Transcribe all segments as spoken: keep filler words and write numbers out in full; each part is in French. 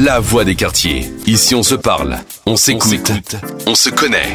la voix des quartiers. Ici, on se parle, on s'écoute, on, s'écoute, on se connaît.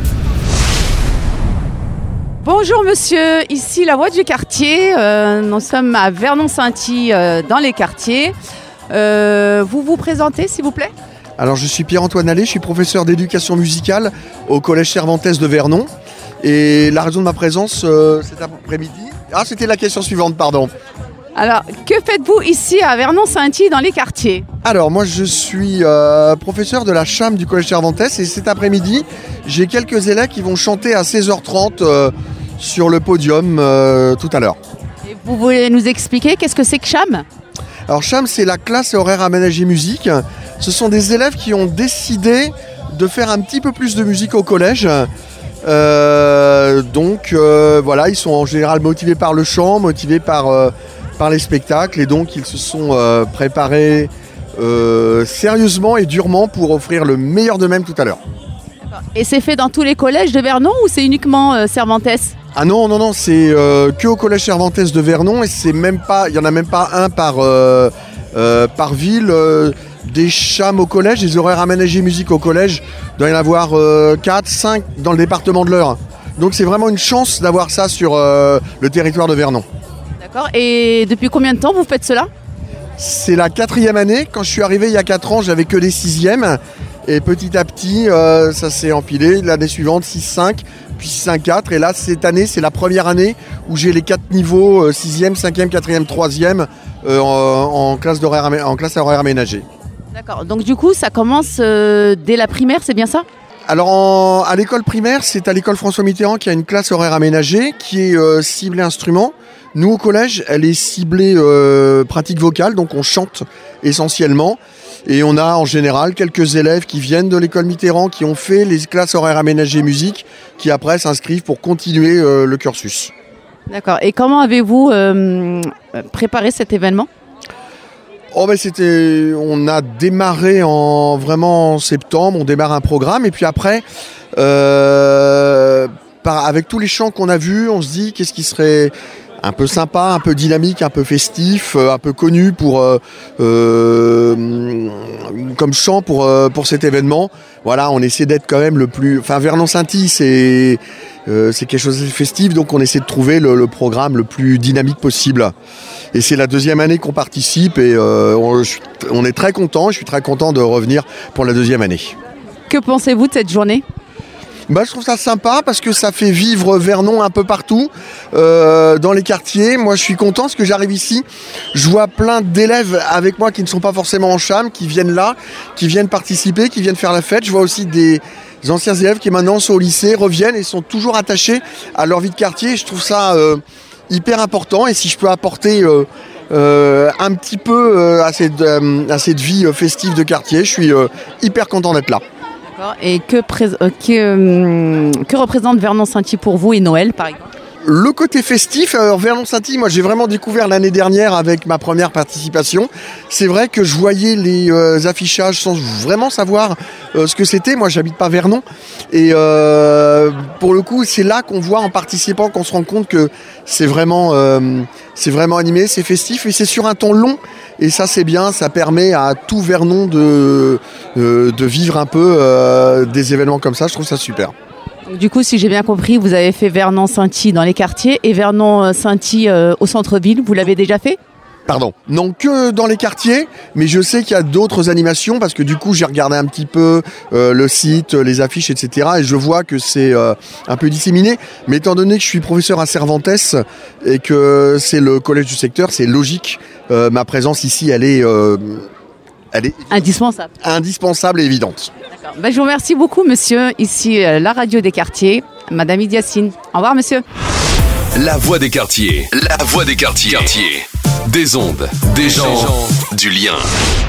Bonjour monsieur, ici la voix du quartier. Euh, nous sommes à Vernon-Sainty euh, dans les quartiers. Euh, vous vous présentez s'il vous plaît ? Alors je suis Pierre-Antoine Allais, je suis professeur d'éducation musicale au Collège Cervantes de Vernon. Et la raison de ma présence euh, cet après-midi... Ah, c'était la question suivante, pardon. Alors, que faites-vous ici à Vernon-Sainty dans les quartiers ? Alors, moi, je suis euh, professeur de la cham du Collège Cervantes et cet après-midi, j'ai quelques élèves qui vont chanter à seize heures trente euh, sur le podium euh, tout à l'heure. Et vous voulez nous expliquer qu'est-ce que c'est que cham ? Alors, cham, c'est la classe horaire aménagée musique. Ce sont des élèves qui ont décidé de faire un petit peu plus de musique au collège. Euh, donc, euh, voilà, ils sont en général motivés par le chant, motivés par... Euh, par les spectacles et donc ils se sont euh, préparés euh, sérieusement et durement pour offrir le meilleur d'eux-mêmes tout à l'heure. Et c'est fait dans tous les collèges de Vernon ou c'est uniquement euh, Cervantes ? Ah non, non, non, c'est euh, que au collège Cervantes de Vernon et c'est même pas, il n'y en a même pas un par, euh, euh, par ville. Euh, des chams au collège, des horaires aménagés musique au collège, il doit y en avoir euh, quatre, cinq dans le département de l'Eure. Donc c'est vraiment une chance d'avoir ça sur euh, le territoire de Vernon. D'accord. Et depuis combien de temps vous faites cela ? C'est la quatrième année. Quand je suis arrivé il y a quatre ans, j'avais que des sixièmes. Et petit à petit, euh, ça s'est empilé. L'année suivante, six cinq, puis six cinq quatre. Et là, cette année, c'est la première année où j'ai les quatre niveaux, euh, sixième, cinquième, quatrième, troisième, euh, en, en, classe d'horaire, en classe à horaire aménagée. D'accord. Donc du coup, ça commence euh, dès la primaire, c'est bien ça ? Alors en, à l'école primaire, c'est à l'école François Mitterrand qui a une classe horaire aménagée qui est euh, ciblée instrument. Nous au collège, elle est ciblée euh, pratique vocale, donc on chante essentiellement. Et on a en général quelques élèves qui viennent de l'école Mitterrand, qui ont fait les classes horaires aménagées musique, qui après s'inscrivent pour continuer euh, le cursus. D'accord. Et comment avez-vous euh, préparé cet événement ? Oh ben c'était, on a démarré en vraiment en septembre, on démarre un programme et puis après, euh, par, avec tous les chants qu'on a vus, on se dit qu'est-ce qui serait un peu sympa, un peu dynamique, un peu festif, un peu connu pour euh, euh, comme chant pour euh, pour cet événement. Voilà, on essaie d'être quand même le plus. Enfin, Vernon-Sainty, c'est euh, c'est quelque chose de festif, donc on essaie de trouver le, le programme le plus dynamique possible. Et c'est la deuxième année qu'on participe et euh, on, je, on est très content. Je suis très content de revenir pour la deuxième année. Que pensez-vous de cette journée ? Bah, je trouve ça sympa parce que ça fait vivre Vernon un peu partout, euh, dans les quartiers. Moi, je suis content parce que j'arrive ici, je vois plein d'élèves avec moi qui ne sont pas forcément en cham, qui viennent là, qui viennent participer, qui viennent faire la fête. Je vois aussi des anciens élèves qui maintenant sont au lycée, reviennent et sont toujours attachés à leur vie de quartier. Je trouve ça euh, hyper important et si je peux apporter euh, euh, un petit peu euh, à, cette, euh, à cette vie euh, festive de quartier, je suis euh, hyper content d'être là. Et que, pré- euh, que, euh, que représente Vernon-Sainty pour vous et Noël, par exemple ? Le côté festif, alors Vernon-Sainty, moi j'ai vraiment découvert l'année dernière avec ma première participation. C'est vrai que je voyais les euh, affichages sans vraiment savoir euh, ce que c'était. Moi j'habite pas Vernon et euh, pour le coup c'est là qu'on voit en participant qu'on se rend compte que c'est vraiment, euh, c'est vraiment animé, c'est festif et c'est sur un temps long. Et ça c'est bien, ça permet à tout Vernon de, euh, de vivre un peu euh, des événements comme ça, je trouve ça super. Du coup, si j'ai bien compris, vous avez fait Vernon-Sainty dans les quartiers et Vernon-Sainty euh, au centre-ville, vous l'avez déjà fait ? Pardon, non que dans les quartiers, mais je sais qu'il y a d'autres animations parce que du coup j'ai regardé un petit peu euh, le site, les affiches, et cetera. Et je vois que c'est euh, un peu disséminé. Mais étant donné que je suis professeur à Cervantes et que c'est le collège du secteur, c'est logique. Euh, ma présence ici, elle est, euh, elle est indispensable, indispensable et évidente. D'accord. Ben, je vous remercie beaucoup, monsieur. Ici, euh, la radio des quartiers, Madame Idiassine. Au revoir, monsieur. La voix des quartiers, la voix des quartiers. Quartiers. Des ondes, des gens, du lien.